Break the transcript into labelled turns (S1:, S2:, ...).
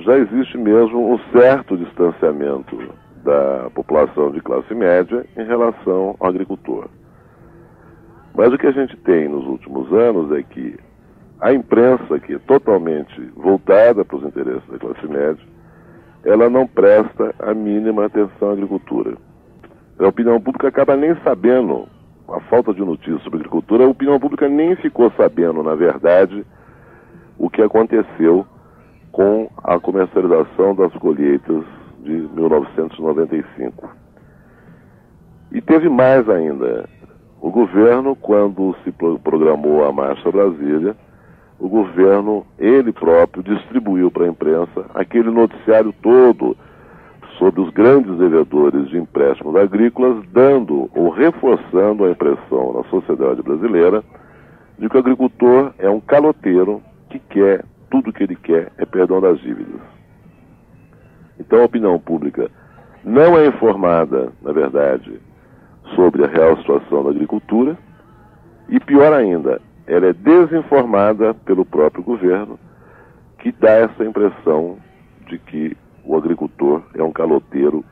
S1: já existe mesmo um certo distanciamento da população de classe média em relação ao agricultor. Mas o que a gente tem nos últimos anos é que a imprensa, que é totalmente voltada para os interesses da classe média, ela não presta a mínima atenção à agricultura. A opinião pública acaba nem sabendo, a falta de notícias sobre agricultura, a opinião pública nem ficou sabendo, na verdade, o que aconteceu com a comercialização das colheitas de 1995. E teve mais ainda. O governo, quando se programou a Marcha Brasília, o governo, ele próprio, distribuiu para a imprensa aquele noticiário todo sobre os grandes devedores de empréstimos agrícolas, dando ou reforçando a impressão na sociedade brasileira de que o agricultor é um caloteiro que quer, tudo que ele quer é perdão das dívidas. Então a opinião pública não é informada, na verdade, sobre a real situação da agricultura e, pior ainda, ela é desinformada pelo próprio governo, que dá essa impressão de que o agricultor é um caloteiro